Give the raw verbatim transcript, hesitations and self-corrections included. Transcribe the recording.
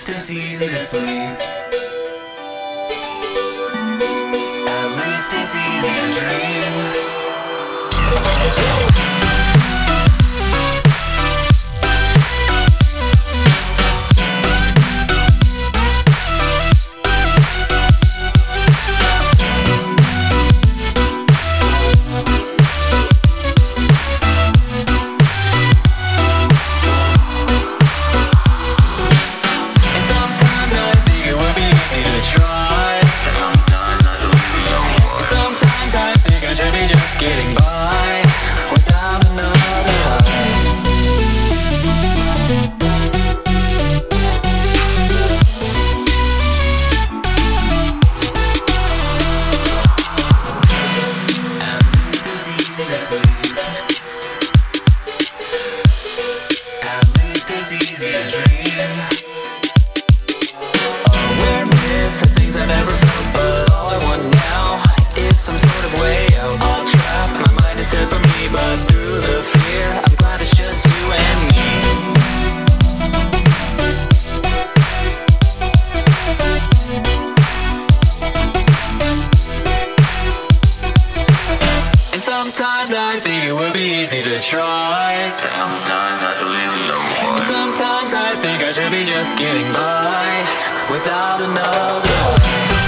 least it's easy to sleep. At least it's easy to dream. Getting by without another high. At least it's easy to sleep. At least it's easy to dream. Awareness of things I've never felt, but all I want now is some sort of way out. All trapped, my mind is set for me, but through the fear, I'm glad it's just you and me. And sometimes I think it would be easy to try. And sometimes I believe in no more. And sometimes I think I should be just getting by without another.